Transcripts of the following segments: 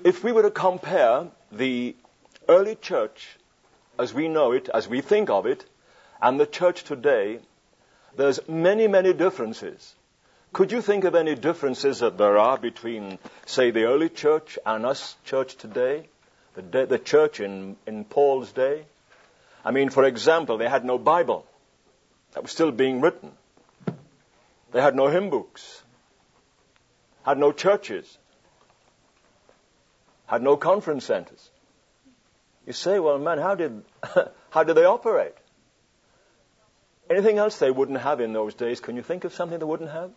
if we were to compare the early church as we know it, as we think of it, and the church today, there's many, many differences. Could you think of any differences that there are between, say, the early church and us church today? The church in Paul's day? I mean, for example, they had no Bible. That was still being written. They had no hymn books. Had no churches. Had no conference centers. You say, well, man, how did they operate? Anything else they wouldn't have in those days? Can you think of something they wouldn't have?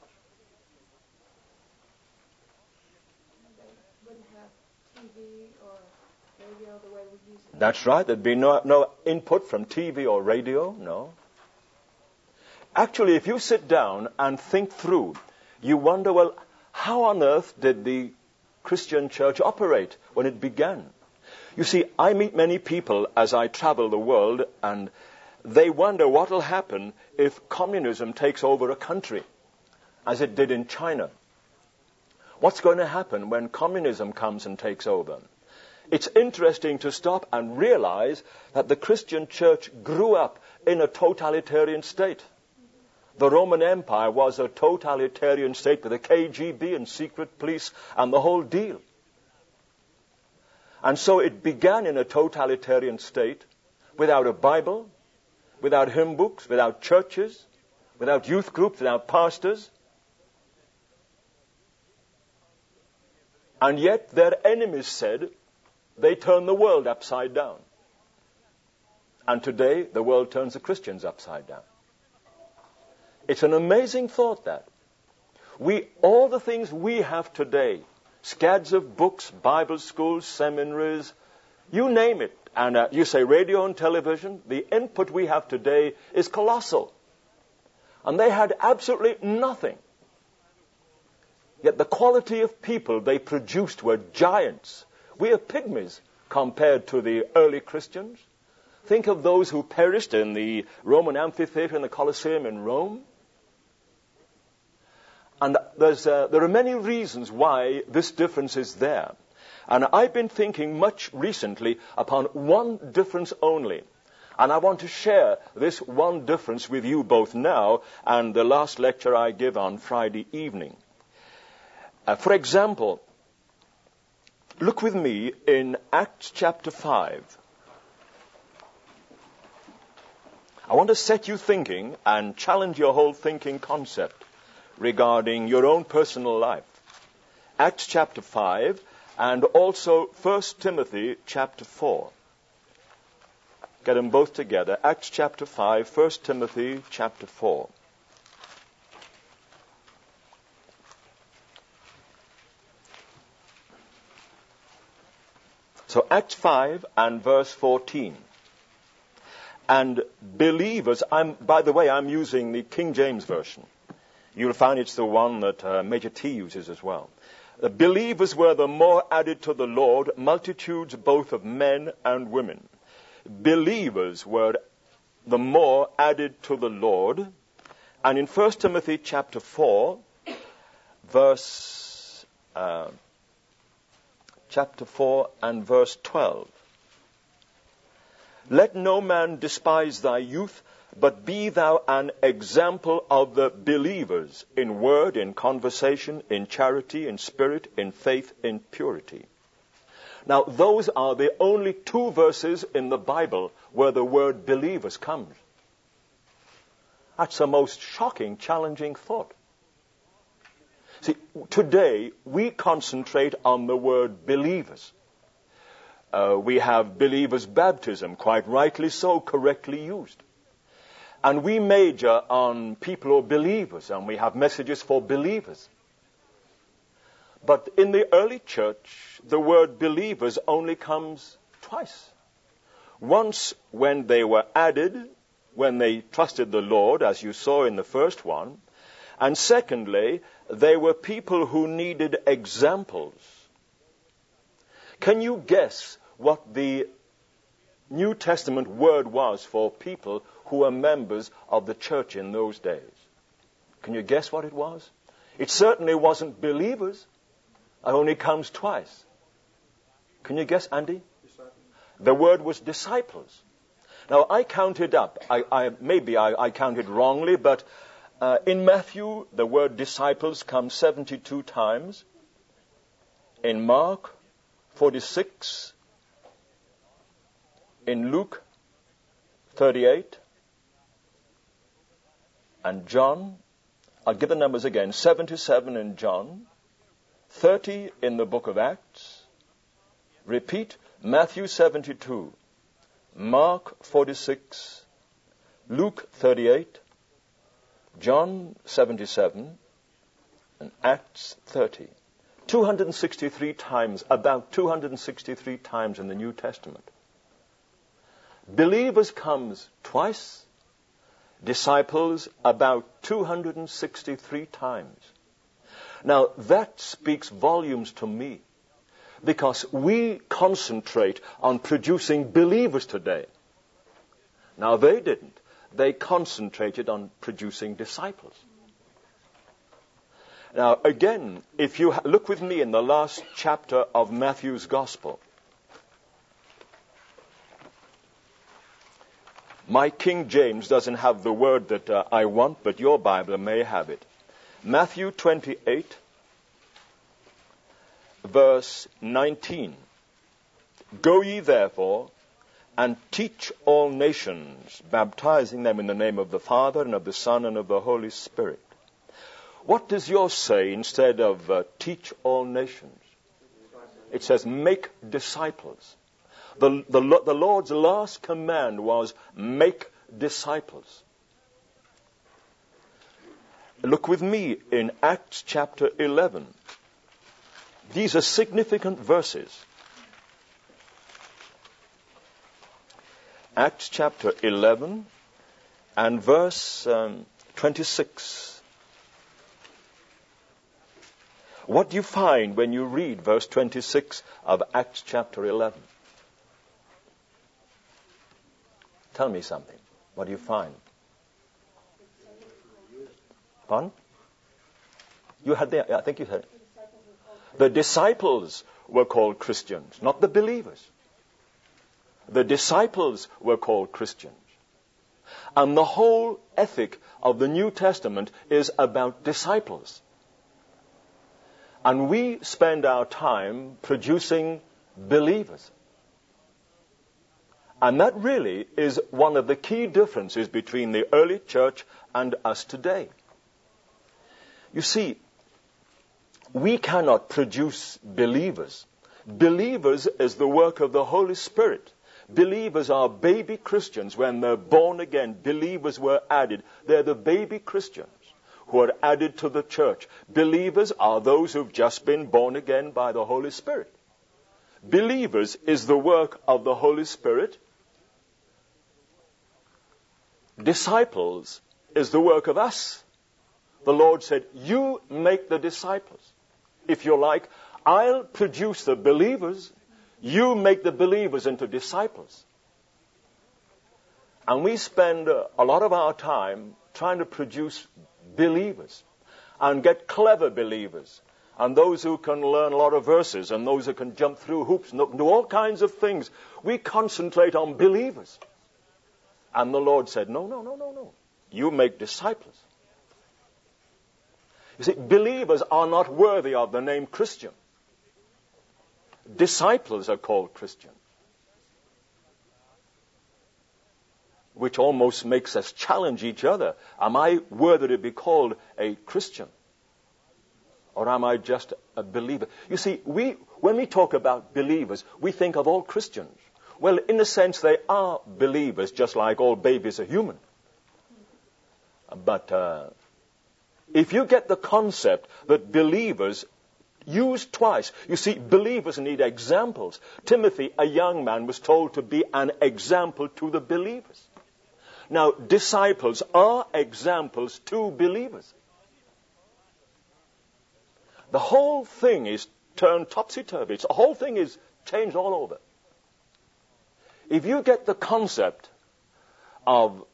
They wouldn't have TV or radio the way we use it. That's right. There'd be no input from TV or radio. No. Actually, if you sit down and think through, you wonder, well, how on earth did the Christian church operate when it began? You see, I meet many people as I travel the world, and they wonder what will happen if communism takes over a country, as it did in China. What's going to happen when communism comes and takes over? It's interesting to stop and realize that the Christian church grew up in a totalitarian state. The Roman Empire was a totalitarian state with a KGB and secret police and the whole deal. And so it began in a totalitarian state without a Bible, without hymn books, without churches, without youth groups, without pastors. And yet their enemies said they turned the world upside down. And today the world turns the Christians upside down. It's an amazing thought that. All the things we have today, scads of books, Bible schools, seminaries, you name it. And you say radio and television, the input we have today is colossal. And they had absolutely nothing. Yet the quality of people they produced were giants. We are pygmies compared to the early Christians. Think of those who perished in the Roman amphitheater and the Colosseum in Rome. And there are many reasons why this difference is there. And I've been thinking much recently upon one difference only. And I want to share this one difference with you both now and the last lecture I give on Friday evening. For example, look with me in Acts chapter 5. I want to set you thinking and challenge your whole thinking concept regarding your own personal life. Acts chapter 5 and also 1 Timothy chapter 4. Get them both together. Acts chapter 5, 1 Timothy chapter 4. So Acts 5 and verse 14. And believers, by the way, I'm using the King James Version. You'll find it's the one that Major T uses as well. The believers were the more added to the Lord, multitudes both of men and women. Believers were the more added to the Lord. And in 1 Timothy chapter 4, chapter 4 and verse 12. Let no man despise thy youth, but be thou an example of the believers in word, in conversation, in charity, in spirit, in faith, in purity. Now, those are the only two verses in the Bible where the word believers comes. That's the most shocking, challenging thought. See, today we concentrate on the word believers. We have believers' baptism, quite rightly so, correctly used. And we major on people who are believers, and we have messages for believers. But in the early church, the word believers only comes twice. Once when they were added, when they trusted the Lord, as you saw in the first one. And secondly, they were people who needed examples. Can you guess what the New Testament word was for people who were members of the church in those days? Can you guess what it was? It certainly wasn't believers. It only comes twice. Can you guess, Andy? The word was disciples. Now, I counted up. Maybe I counted wrongly, but in Matthew, the word disciples comes 72 times. In Mark, 46. In Luke, 38. And John, I'll give the numbers again, 77 in John, 30 in the book of Acts. Repeat, Matthew 72, Mark 46, Luke 38, John 77, and Acts 30. 263 times, about 263 times in the New Testament. Believers comes twice, disciples about 263 times. Now, that speaks volumes to me, because we concentrate on producing believers today. Now, they didn't. They concentrated on producing disciples. Now, again, if you look with me in the last chapter of Matthew's Gospel. My King James doesn't have the word that I want, but your Bible may have it. Matthew 28, verse 19. Go ye therefore and teach all nations, baptizing them in the name of the Father and of the Son and of the Holy Spirit. What does yours say instead of teach all nations? It says make disciples. The Lord's last command was make disciples. Look with me in Acts chapter 11. These are significant verses. Acts chapter 11 and verse 26. What do you find when you read verse 26 of Acts chapter 11? Tell me something. What do you find? Pardon? You had there, I think you said. The disciples were called Christians, not the believers. The disciples were called Christians. And the whole ethic of the New Testament is about disciples. And we spend our time producing believers. And that really is one of the key differences between the early church and us today. You see, we cannot produce believers. Believers is the work of the Holy Spirit. Believers are baby Christians. When they're born again, believers were added. They're the baby Christians who are added to the church. Believers are those who've just been born again by the Holy Spirit. Believers is the work of the Holy Spirit. Disciples is the work of us. The Lord said, you make the disciples. If you like, I'll produce the believers. You make the believers into disciples. And we spend a lot of our time trying to produce believers and get clever believers and those who can learn a lot of verses and those who can jump through hoops and do all kinds of things. We concentrate on believers. And the Lord said, no. You make disciples. You see, believers are not worthy of the name Christian. Disciples are called Christians, which almost makes us challenge each other. Am I worthy to be called a Christian? Or am I just a believer? You see, when we talk about believers, we think of all Christians. Well, in a sense, they are believers, just like all babies are human. But if you get the concept that believers used twice. You see, believers need examples. Timothy, a young man, was told to be an example to the believers. Now, disciples are examples to believers. The whole thing is turned topsy-turvy. The whole thing is changed all over. If you get the concept of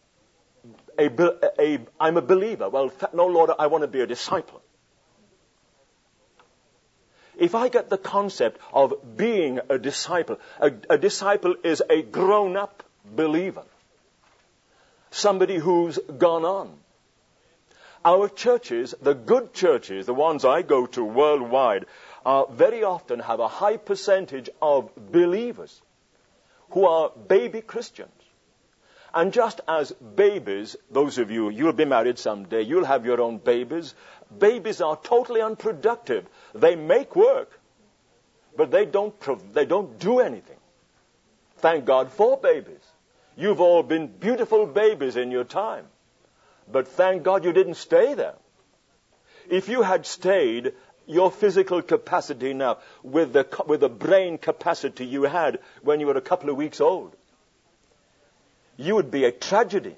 I'm a believer, well, no, Lord, I want to be a disciple. if I get the concept of being a disciple is a grown-up believer, somebody who's gone on. Our churches, the good churches, the ones I go to worldwide, very often have a high percentage of believers who are baby Christians. And just as babies, those of you, you'll be married someday, you'll have your own babies. Babies are totally unproductive. They make work, but they don't do anything. Thank God for babies. You've all been beautiful babies in your time. But thank God you didn't stay there. If you had stayed your physical capacity now with the brain capacity you had when you were a couple of weeks old, you would be a tragedy.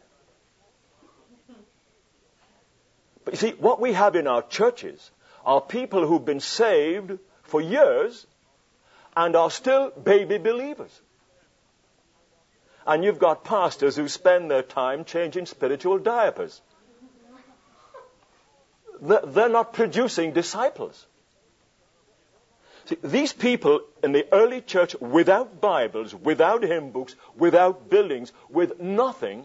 But you see, what we have in our churches are people who've been saved for years and are still baby believers. And you've got pastors who spend their time changing spiritual diapers. They're not producing disciples. See, these people in the early church, without Bibles, without hymn books, without buildings, with nothing,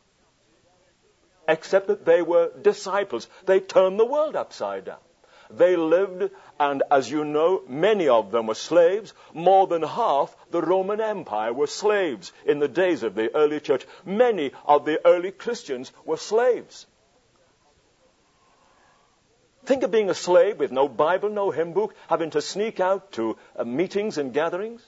except that they were disciples. They turned the world upside down. They lived, and as you know, many of them were slaves. More than half the Roman Empire were slaves in the days of the early church. Many of the early Christians were slaves. Think of being a slave with no Bible, no hymn book, having to sneak out to meetings and gatherings.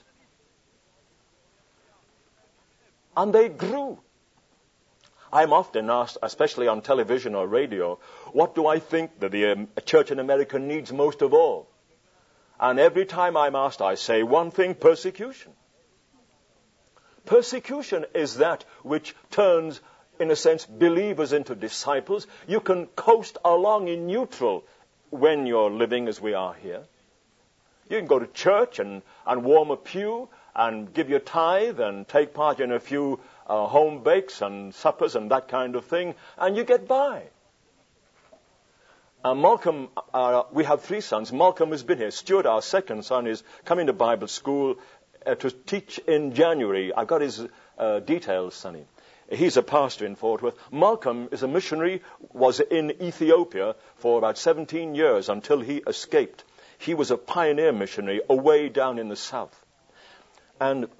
And they grew. I'm often asked, especially on television or radio, what do I think that the church in America needs most of all? And every time I'm asked, I say one thing: persecution. Persecution is that which turns, in a sense, believers into disciples. You can coast along in neutral when you're living as we are here. You can go to church and warm a pew and give your tithe and take part in a few home bakes and suppers and that kind of thing, and you get by. Malcolm, we have 3 sons. Malcolm has been here. Stuart, our second son, is coming to Bible school to teach in January. I've got his details, Sonny. He's a pastor in Fort Worth. Malcolm is a missionary, was in Ethiopia for about 17 years until he escaped. He was a pioneer missionary away down in the south. And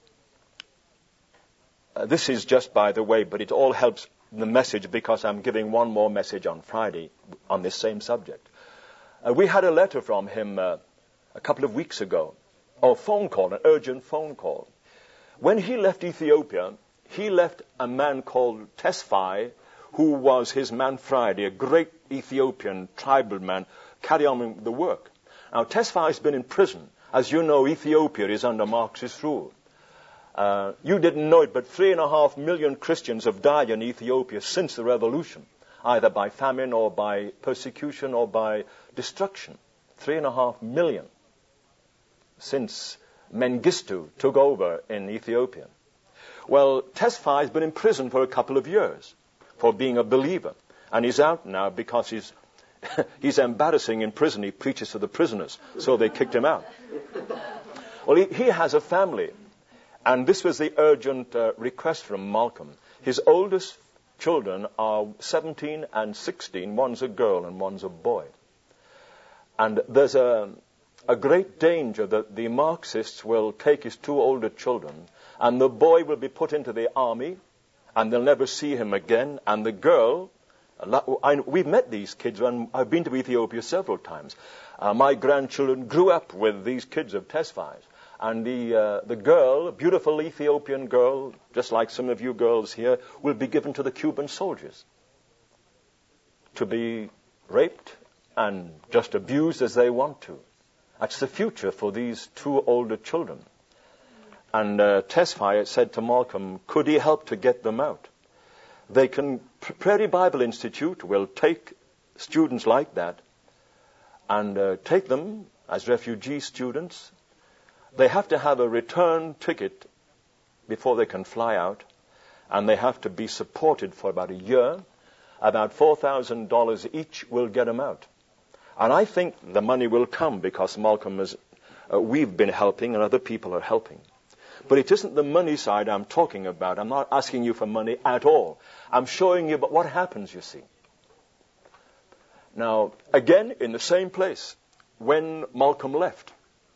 this is just by the way, but it all helps the message because I'm giving one more message on Friday on this same subject. We had a letter from him a couple of weeks ago, or phone call, an urgent phone call. When he left Ethiopia, he left a man called Tesfaye, who was his man Friday, a great Ethiopian tribal man, carry on the work. Now, Tesfaye has been in prison. As you know, Ethiopia is under Marxist rule. You didn't know it, but 3.5 million Christians have died in Ethiopia since the revolution, either by famine or by persecution or by destruction. 3.5 million since Mengistu took over in Ethiopia. Well, Tesfaye has been in prison for a couple of years for being a believer, and he's out now because he's embarrassing in prison. He preaches to the prisoners, so they kicked him out. Well, he has a family. And this was the urgent request from Malcolm. His oldest children are 17 and 16. One's a girl and one's a boy. And there's a great danger that the Marxists will take his 2 older children, and the boy will be put into the army, and they'll never see him again. And the girl, we've met these kids, and I've been to Ethiopia several times. My grandchildren grew up with these kids of Tesfaye's. And the girl, a beautiful Ethiopian girl, just like some of you girls here, will be given to the Cuban soldiers to be raped and just abused as they want to. That's the future for these 2 older children. And Tesfaye said to Malcolm, could he help to get them out? They can, Prairie Bible Institute will take students like that and take them as refugee students. They have to have a return ticket before they can fly out, and they have to be supported for about a year. About $4,000 each will get them out. And I think the money will come because Malcolm we've been helping and other people are helping. But it isn't the money side I'm talking about. I'm not asking you for money at all. I'm showing you what happens, you see. Now, again, in the same place, when Malcolm left,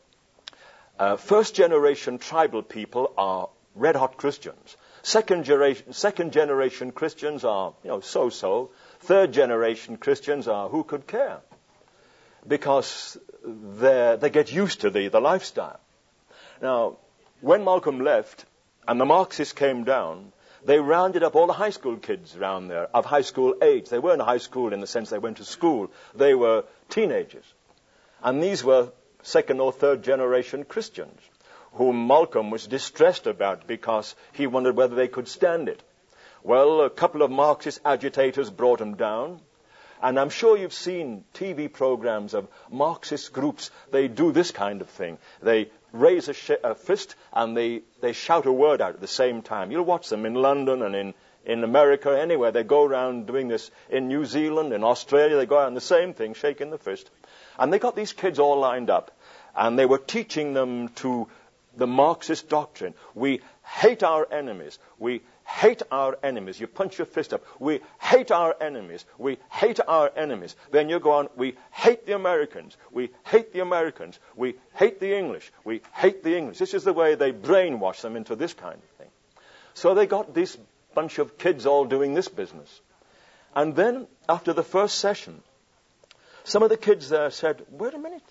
first generation tribal people are red hot Christians. Second generation Christians are, so-so. Third generation Christians are who could care? Because they get used to the lifestyle. Now, when Malcolm left and the Marxists came down, they rounded up all the high school kids around there of high school age. They weren't high school in the sense they went to school. They were teenagers. And these were second or third generation Christians whom Malcolm was distressed about because he wondered whether they could stand it. Well, a couple of Marxist agitators brought him down. And I'm sure you've seen TV programs of Marxist groups. They do this kind of thing. They raise a fist and they shout a word out at the same time. You'll watch them in London and in America, anywhere. They go around doing this. In New Zealand, in Australia, they go out and the same thing, shaking the fist. And they got these kids all lined up. And they were teaching them to the Marxist doctrine. We hate our enemies. We hate our enemies. You punch your fist up. We hate our enemies. We hate our enemies. Then you go on, we hate the Americans. We hate the Americans. We hate the English. We hate the English. This is the way they brainwash them into this kind of thing. So they got this bunch of kids all doing this business. And then, after the first session, some of the kids there said, wait a minute.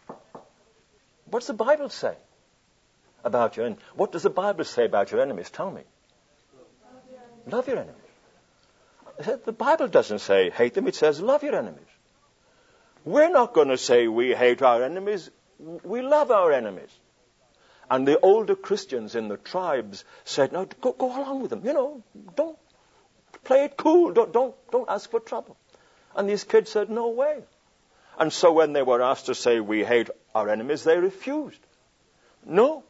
What's the Bible say about you? And what does the Bible say about your enemies? Tell me. Love your enemies. I said, the Bible doesn't say hate them. It says love your enemies. We're not going to say we hate our enemies. We love our enemies. And the older Christians in the tribes said, no, go along with them. Don't play it cool. Don't ask for trouble. And these kids said, no way. And so when they were asked to say we hate our enemies, they refused. No.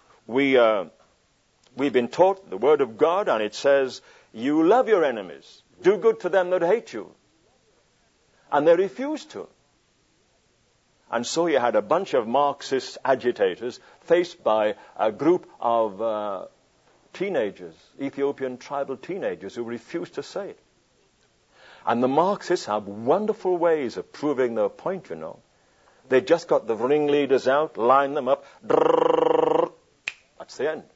We've been taught the Word of God, and it says, you love your enemies. Do good to them that hate you. And they refused to. And so you had a bunch of Marxist agitators faced by a group of teenagers, Ethiopian tribal teenagers, who refused to say it. And the Marxists have wonderful ways of proving their point, They just got the ringleaders out, line them up. That's the end.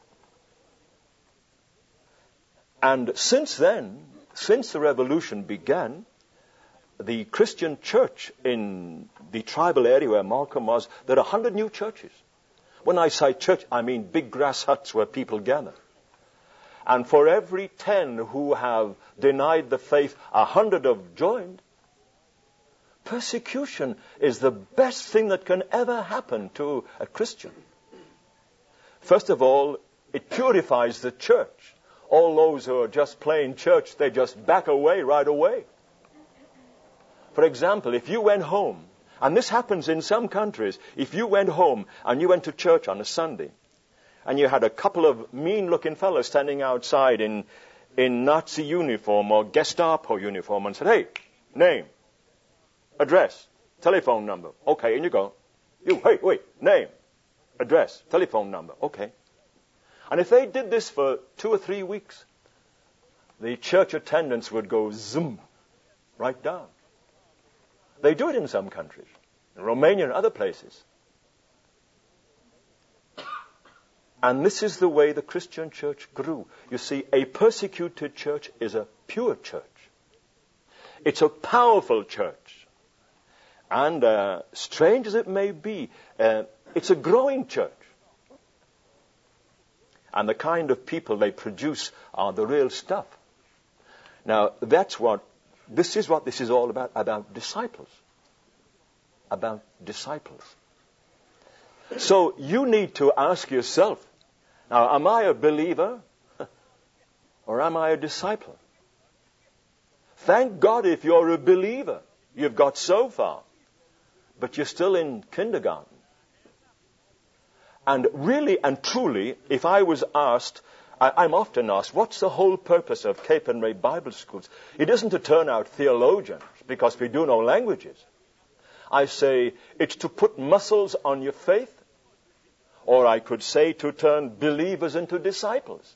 And since then, since the revolution began, the Christian church in the tribal area where Malcolm was, there are 100 new churches. When I say church, I mean big grass huts where people gather. And for every 10 who have denied the faith, 100 have joined. Persecution is the best thing that can ever happen to a Christian. First of all, it purifies the church. All those who are just plain church, they just back away right away. For example, if you went home, and this happens in some countries, if you went home and you went to church on a Sunday, and you had a couple of mean-looking fellows standing outside in Nazi uniform or Gestapo uniform and said, hey, name, address, telephone number. Okay, in you go. Hey, wait, name, address, telephone number. Okay. And if they did this for 2 or 3 weeks, the church attendance would go zoom, right down. They do it in some countries, in Romania and other places. And this is the way the Christian church grew. You see, a persecuted church is a pure church. It's a powerful church. And strange as it may be, it's a growing church. And the kind of people they produce are the real stuff. Now, this is what this is all about disciples. About disciples. So you need to ask yourself, now, am I a believer or am I a disciple? Thank God if you're a believer. You've got so far. But you're still in kindergarten. And really and truly, if I was asked, I'm often asked, what's the whole purpose of Cape and Ray Bible schools? It isn't to turn out theologians, because we do know languages. I say it's to put muscles on your faith, or I could say to turn believers into disciples.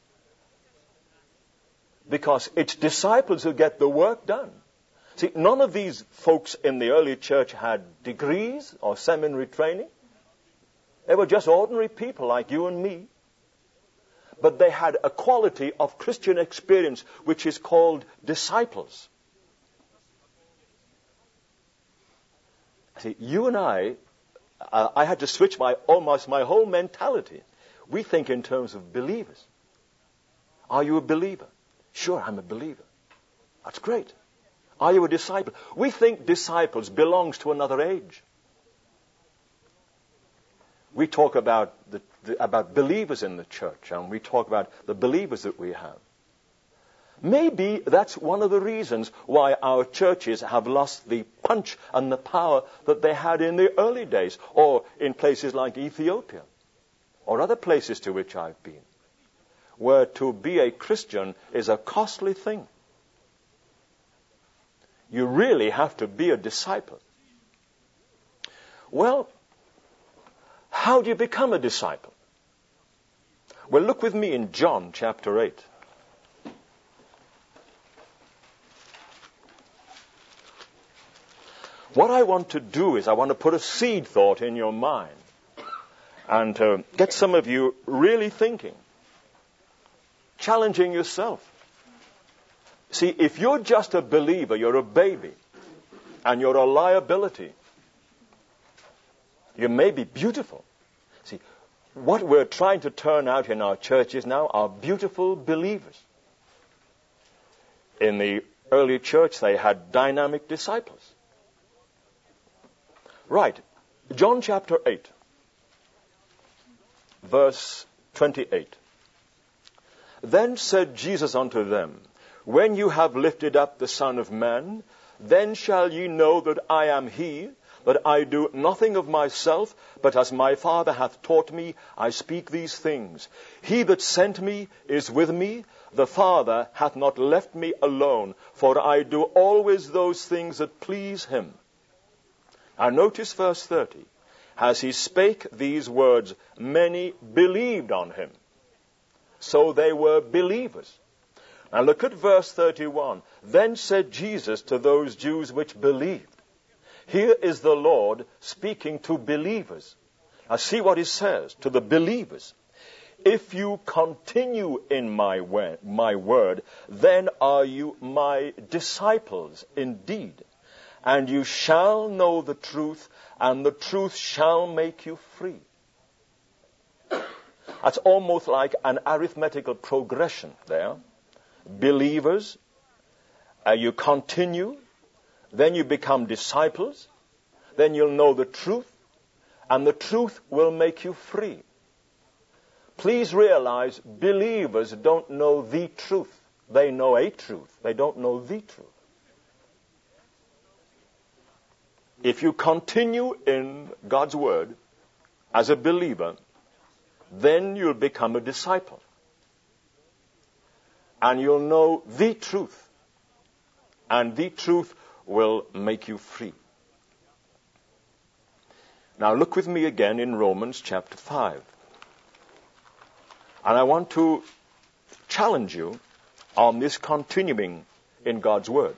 Because it's disciples who get the work done. See, none of these folks in the early church had degrees or seminary training. They were just ordinary people like you and me. But they had a quality of Christian experience which is called disciples. See, you and I had to switch almost my whole mentality. We think in terms of believers. Are you a believer? Sure, I'm a believer. That's great. Are you a disciple? We think disciples belongs to another age. We talk about about believers in the church, and we talk about the believers that we have. Maybe that's one of the reasons why our churches have lost the punch and the power that they had in the early days, or in places like Ethiopia, or other places to which I've been, where to be a Christian is a costly thing. You really have to be a disciple. Well, how do you become a disciple? Well, look with me in John chapter 8. What I want to do is I want to put a seed thought in your mind and get some of you really thinking, challenging yourself. See, if you're just a believer, you're a baby, and you're a liability. You may be beautiful. See, what we're trying to turn out in our churches now are beautiful believers. In the early church, they had dynamic disciples. Right. John chapter 8, verse 28. Then said Jesus unto them, When you have lifted up the Son of Man, then shall ye know that I am he, that I do nothing of myself, but as my Father hath taught me, I speak these things. He that sent me is with me. The Father hath not left me alone, for I do always those things that please him. Now notice verse 30. As he spake these words, many believed on him. So they were believers. Now look at verse 31. Then said Jesus to those Jews which believed. Here is the Lord speaking to believers. Now see what he says to the believers. If you continue in my word, then are you my disciples indeed. And you shall know the truth, and the truth shall make you free. That's almost like an arithmetical progression there. Believers, you continue, then you become disciples, then you'll know the truth, and the truth will make you free. Please realize, believers don't know the truth. They know a truth. They don't know the truth. If you continue in God's word as a believer, then you'll become a disciple. And you'll know the truth. And the truth will make you free. Now look with me again in Romans chapter 5. And I want to challenge you on this continuing in God's word.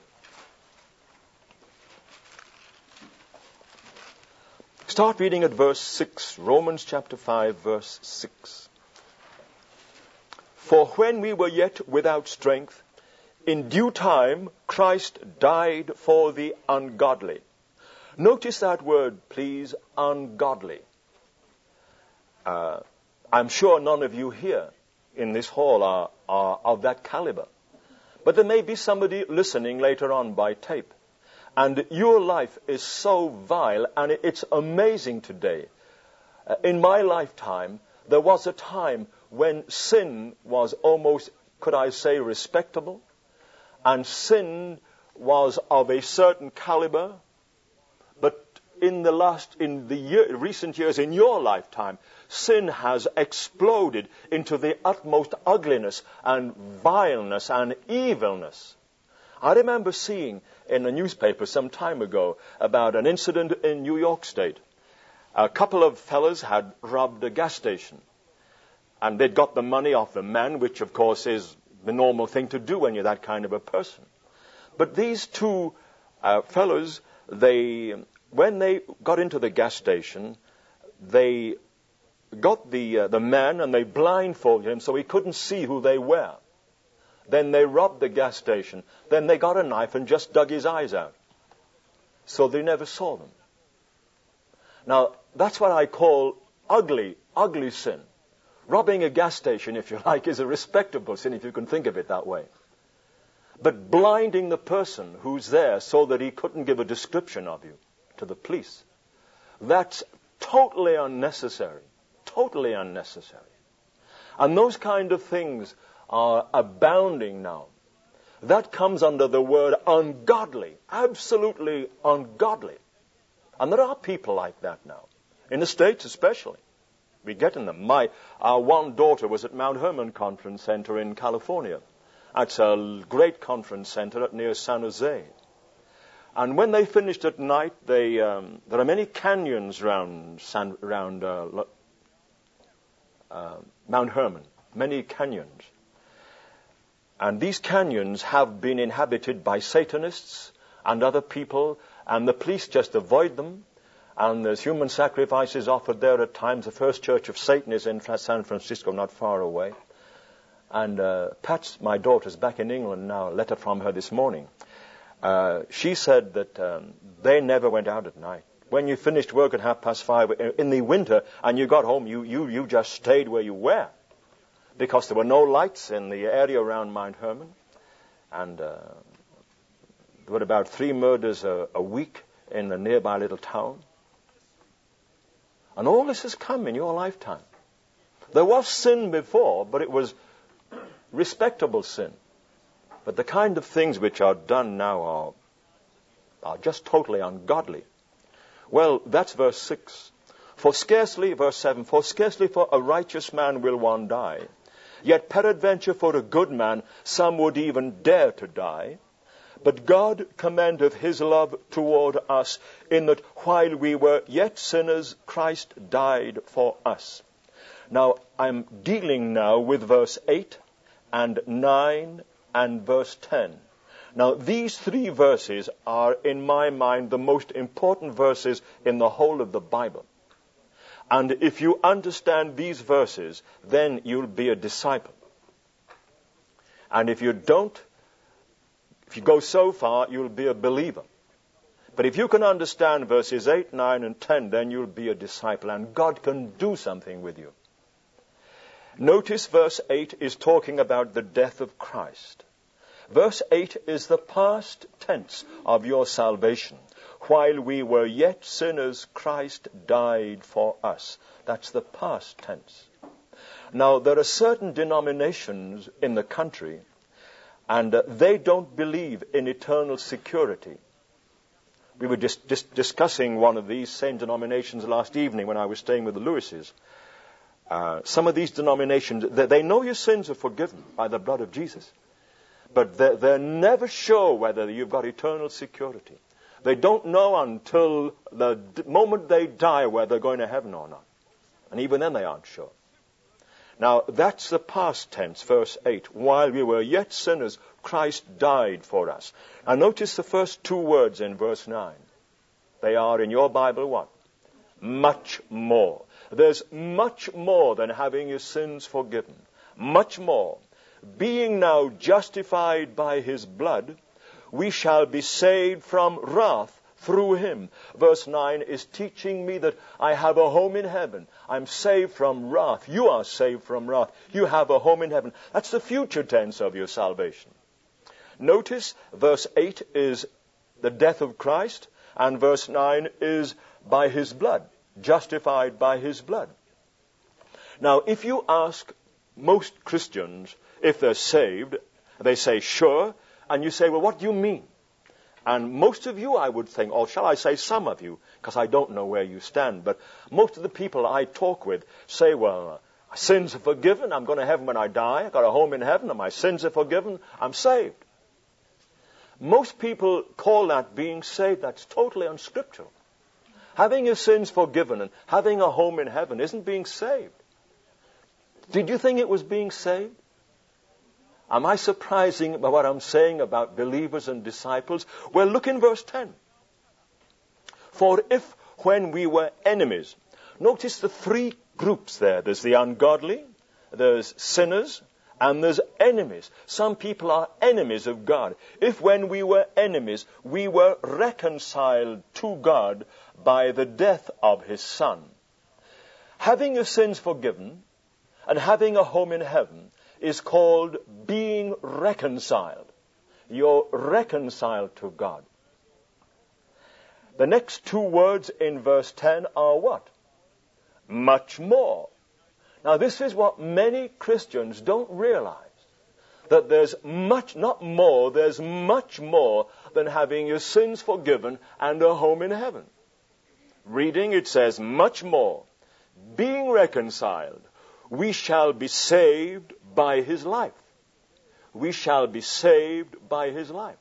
Start reading at verse 6, Romans chapter 5, verse 6. For when we were yet without strength, in due time Christ died for the ungodly. Notice that word, please, ungodly. I'm sure none of you here in this hall are of that caliber. But there may be somebody listening later on by tape. And your life is so vile, and it's amazing today. In my lifetime, there was a time when sin was almost, could I say, respectable, and sin was of a certain caliber. But in recent years, in your lifetime, sin has exploded into the utmost ugliness and vileness and evilness. I remember seeing in a newspaper some time ago about an incident in New York State. A couple of fellas had robbed a gas station. And they'd got the money off the man, which, of course, is the normal thing to do when you're that kind of a person. But these two fellows, when they got into the gas station, they got the man and they blindfolded him so he couldn't see who they were. Then they robbed the gas station. Then they got a knife and just dug his eyes out. So they never saw them. Now, that's what I call ugly, ugly sin. Robbing a gas station, if you like, is a respectable sin, if you can think of it that way. But blinding the person who's there so that he couldn't give a description of you to the police, that's totally unnecessary. Totally unnecessary. And those kind of things are abounding now. That comes under the word ungodly. Absolutely ungodly. And there are people like that now. In the States especially. We get in them. Our one daughter was at Mount Hermon Conference Center in California. That's a great conference center near San Jose. And when they finished at night, there are many canyons around Mount Hermon. Many canyons. And these canyons have been inhabited by Satanists and other people, and the police just avoid them. And there's human sacrifices offered there at times. The First Church of Satan is in San Francisco, not far away. And Pat, my daughter's back in England now, a letter from her this morning. She said that they never went out at night. When you finished work at 5:30 in the winter and you got home, you just stayed where you were. Because there were no lights in the area around Mount Hermon. And there were about 3 murders a week in a nearby little town. And all this has come in your lifetime. There was sin before, but it was respectable sin. But the kind of things which are done now are just totally ungodly. Well, that's verse 6. Verse 7, for scarcely for a righteous man will one die. Yet peradventure for a good man some would even dare to die. But God commendeth his love toward us, in that while we were yet sinners, Christ died for us. Now, I'm dealing now with verse 8 and 9 and verse 10. Now, these 3 verses are, in my mind, the most important verses in the whole of the Bible. And if you understand these verses, then you'll be a disciple. And if you don't, if you go so far, you'll be a believer. But if you can understand verses 8, 9, and 10, then you'll be a disciple, and God can do something with you. Notice verse 8 is talking about the death of Christ. Verse 8 is the past tense of your salvation. While we were yet sinners, Christ died for us. That's the past tense. Now, there are certain denominations in the country, and they don't believe in eternal security. We were just discussing one of these same denominations last evening when I was staying with the Lewises. Some of these denominations, they know your sins are forgiven by the blood of Jesus. But they're never sure whether you've got eternal security. They don't know until the moment they die whether they're going to heaven or not. And even then they aren't sure. Now, that's the past tense, verse 8. While we were yet sinners, Christ died for us. Now, notice the first 2 words in verse 9. They are, in your Bible, what? Much more. There's much more than having your sins forgiven. Much more. Being now justified by his blood, we shall be saved from wrath through him. Verse 9 is teaching me that I have a home in heaven. I'm saved from wrath. You are saved from wrath. You have a home in heaven. That's the future tense of your salvation. Notice verse 8 is the death of Christ, and verse 9 is by his blood, justified by his blood. Now, if you ask most Christians if they're saved, they say, sure. And you say, well, what do you mean? And most of you, I would think, or shall I say some of you, because I don't know where you stand, but most of the people I talk with say, well, my sins are forgiven, I'm going to heaven when I die, I've got a home in heaven, and my sins are forgiven, I'm saved. Most people call that being saved. That's totally unscriptural. Having your sins forgiven and having a home in heaven isn't being saved. Did you think it was being saved? Am I surprising by what I'm saying about believers and disciples? Well, look in verse 10. For if when we were enemies, notice the three groups there. There's the ungodly, there's sinners, and there's enemies. Some people are enemies of God. If when we were enemies, we were reconciled to God by the death of his Son. Having your sins forgiven and having a home in heaven is called being reconciled. You're reconciled to God. The next two words in verse 10 are what? Much more. Now this is what many Christians don't realize. That there's much, not more, there's much more than having your sins forgiven and a home in heaven. Reading, it says, much more. Being reconciled, we shall be saved by his life. We shall be saved by his life.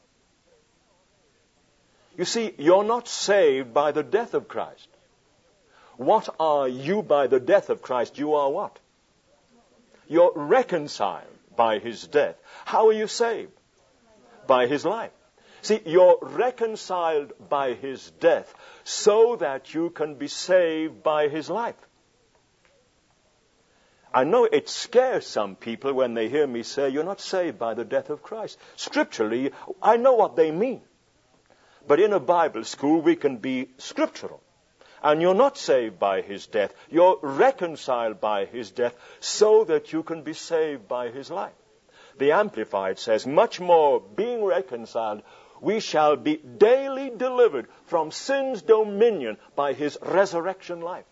You see, you're not saved by the death of Christ. What are you by the death of Christ? You are what? You're reconciled by his death. How are you saved? By his life. See, you're reconciled by his death so that you can be saved by his life. I know it scares some people when they hear me say, you're not saved by the death of Christ. Scripturally, I know what they mean. But in a Bible school, we can be scriptural. And you're not saved by his death. You're reconciled by his death so that you can be saved by his life. The Amplified says, much more being reconciled, we shall be daily delivered from sin's dominion by his resurrection life.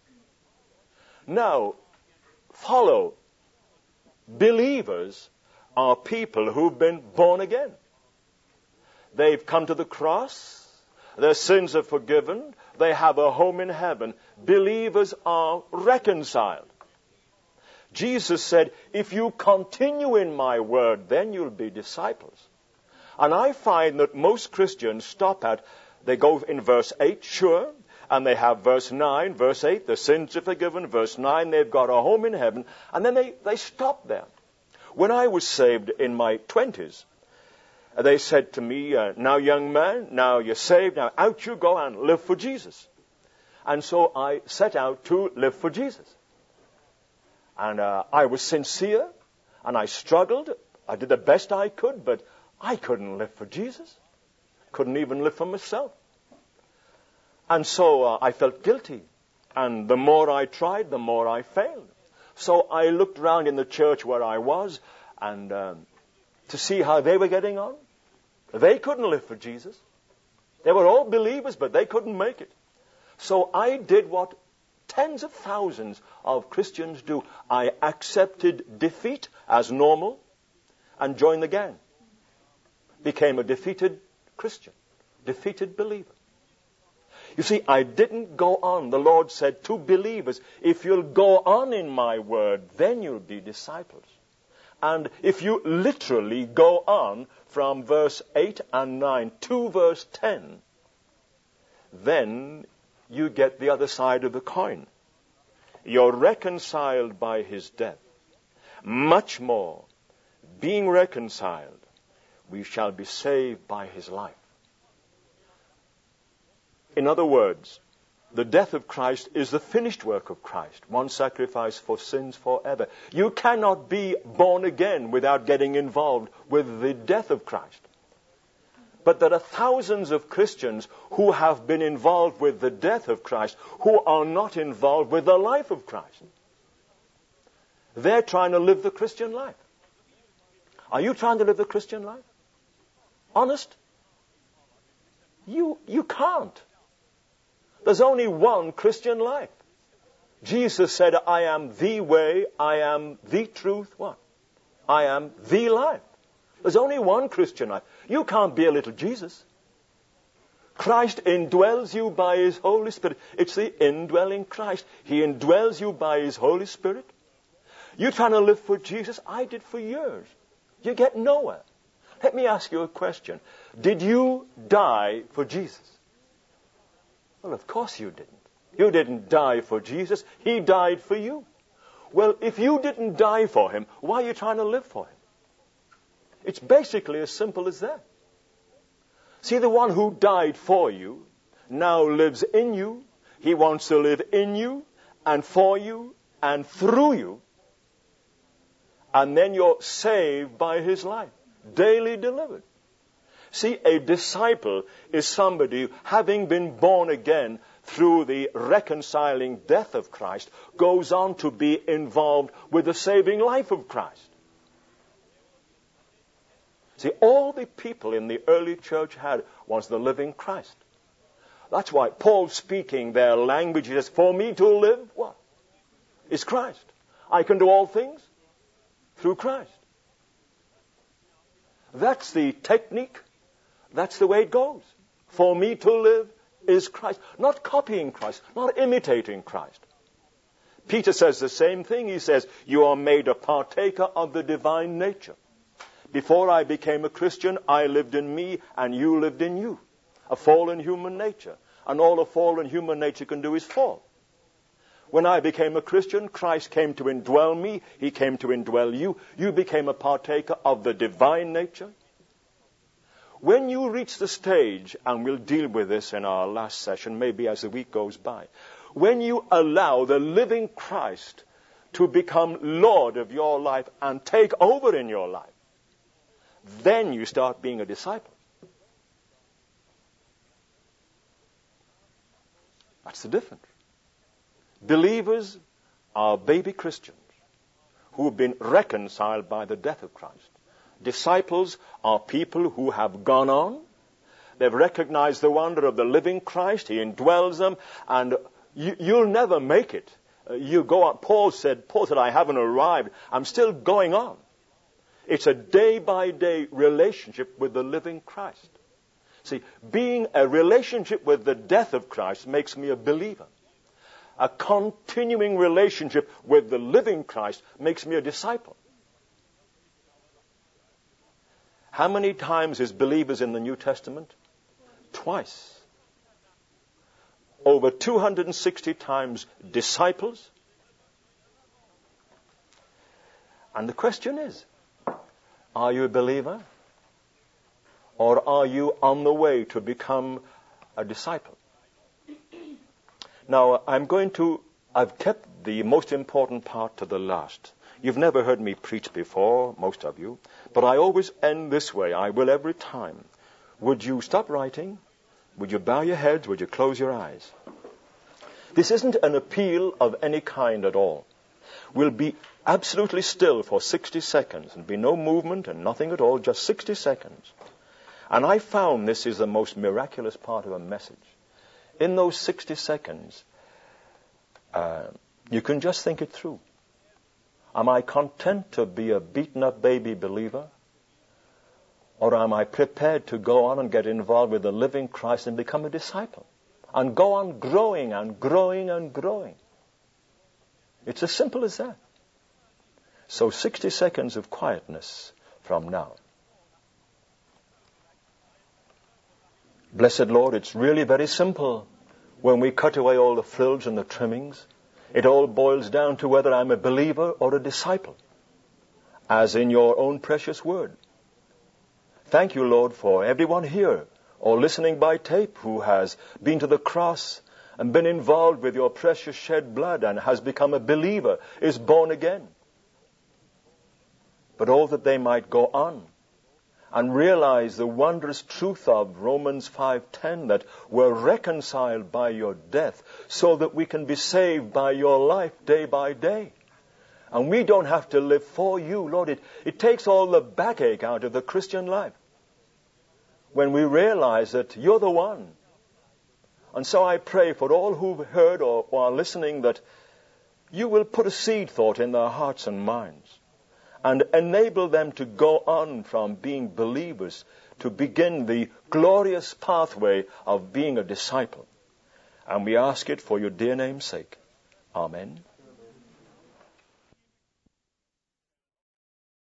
Now, follow. Believers are people who've been born again. They've come to the cross. Their sins are forgiven. They have a home in heaven. Believers are reconciled. Jesus said, if you continue in my word, then you'll be disciples. And I find that most Christians stop at, they go in verse 8, sure, and they have verse 9, verse 8, the sins are forgiven, verse 9, they've got a home in heaven, and then they stop there. When I was saved in my 20s, they said to me, now young man, now you're saved, now out you go and live for Jesus. And so I set out to live for Jesus. And I was sincere, and I struggled. I did the best I could, but I couldn't live for Jesus. Couldn't even live for myself. And so I felt guilty. And the more I tried, the more I failed. So I looked around in the church where I was, and to see how they were getting on. They couldn't live for Jesus. They were all believers, but they couldn't make it. So I did what tens of thousands of Christians do. I accepted defeat as normal and joined the gang. Became a defeated Christian, defeated believer. You see, I didn't go on. The Lord said to believers, if you'll go on in my word, then you'll be disciples. And if you literally go on from verse 8 and 9 to verse 10, then you get the other side of the coin. You're reconciled by his death. Much more, being reconciled, we shall be saved by his life. In other words, the death of Christ is the finished work of Christ. One sacrifice for sins forever. You cannot be born again without getting involved with the death of Christ. But there are thousands of Christians who have been involved with the death of Christ who are not involved with the life of Christ. They're trying to live the Christian life. Are you trying to live the Christian life? Honest? You can't. There's only one Christian life. Jesus said, I am the way, I am the truth, what? I am the life. There's only one Christian life. You can't be a little Jesus. Christ indwells you by his Holy Spirit. It's the indwelling Christ. He indwells you by his Holy Spirit. You're trying to live for Jesus. I did for years. You get nowhere. Let me ask you a question. Did you die for Jesus? Well, of course you didn't. You didn't die for Jesus. He died for you. Well, if you didn't die for him, why are you trying to live for him? It's basically as simple as that. See, the one who died for you now lives in you. He wants to live in you and for you and through you. And then you're saved by his life, daily delivered. See, a disciple is somebody who, having been born again through the reconciling death of Christ, goes on to be involved with the saving life of Christ. See, all the people in the early church had was the living Christ. That's why Paul, speaking their language, says, for me to live, what? Is Christ. I can do all things through Christ. That's the technique. That's the way it goes. For me to live is Christ. Not copying Christ, not imitating Christ. Peter says the same thing. He says, you are made a partaker of the divine nature. Before I became a Christian, I lived in me and you lived in you. A fallen human nature. And all a fallen human nature can do is fall. When I became a Christian, Christ came to indwell me. He came to indwell you. You became a partaker of the divine nature. When you reach the stage, and we'll deal with this in our last session, maybe as the week goes by, when you allow the living Christ to become Lord of your life and take over in your life, then you start being a disciple. That's the difference. Believers are baby Christians who have been reconciled by the death of Christ. Disciples are people who have gone on. They've recognized the wonder of the living Christ. He indwells them, and you'll never make it. You go on. Paul said, I haven't arrived. I'm still going on. It's a day-by-day relationship with the living Christ. See, being a relationship with the death of Christ makes me a believer. A continuing relationship with the living Christ makes me a disciple. How many times is believers in the New Testament? Twice. Over 260 times disciples. And the question is, are you a believer? Or are you on the way to become a disciple? Now, I've kept the most important part to the last. You've never heard me preach before, most of you, but I always end this way. I will every time. Would you stop writing? Would you bow your heads? Would you close your eyes? This isn't an appeal of any kind at all. We'll be absolutely still for 60 seconds and be no movement and nothing at all, just 60 seconds. And I found this is the most miraculous part of a message. In those 60 seconds, you can just think it through. Am I content to be a beaten-up baby believer? Or am I prepared to go on and get involved with the living Christ and become a disciple? And go on growing and growing and growing. It's as simple as that. So 60 seconds of quietness from now. Blessed Lord, it's really very simple. When we cut away all the frills and the trimmings, it all boils down to whether I'm a believer or a disciple, as in your own precious word. Thank you, Lord, for everyone here or listening by tape who has been to the cross and been involved with your precious shed blood and has become a believer, is born again. But all that they might go on and realize the wondrous truth of Romans 5:10, that we're reconciled by your death so that we can be saved by your life day by day. And we don't have to live for you, Lord. It takes all the backache out of the Christian life when we realize that you're the one. And so I pray for all who've heard or are listening that you will put a seed thought in their hearts and minds and enable them to go on from being believers to begin the glorious pathway of being a disciple. And we ask it for your dear name's sake. Amen.